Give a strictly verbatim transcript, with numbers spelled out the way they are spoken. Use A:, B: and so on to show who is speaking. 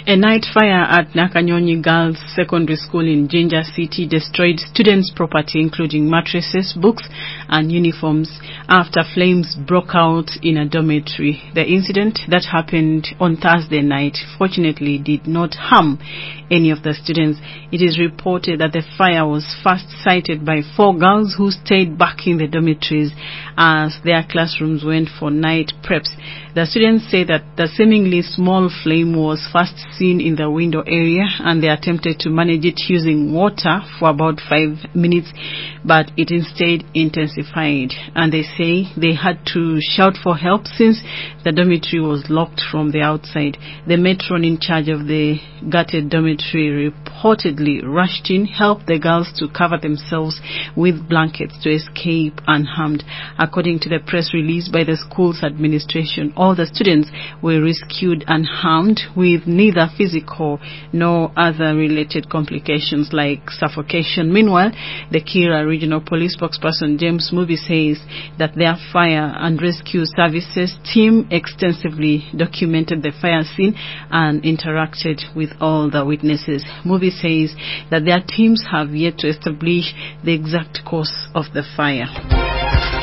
A: A night fire at Nakanyonyi Girls Secondary School in Jinja City destroyed students' property, including mattresses, books, and uniforms, after flames broke out in a dormitory. The incident that happened on Thursday night fortunately did not harm any of the students. It is reported that the fire was first sighted by four girls who stayed back in the dormitories as their classrooms went for night preps. The students say that the seemingly small flame was first seen in the window area, and they attempted to manage it using water for about five minutes, but it instead intensified, and they say they had to shout for help since the dormitory was locked from the outside. The matron in charge of the gutted dormitory reportedly rushed in, helped the girls to cover themselves with blankets to escape unharmed. According to the press release by the school's administration, all the students were rescued unharmed, with neither physical nor other related complications like suffocation. Meanwhile, the Kira Regional Police spokesperson James Mubi says that their fire and rescue services team extensively documented the fire scene and interacted with all the witnesses. Mubi says that their teams have yet to establish the exact cause of the fire.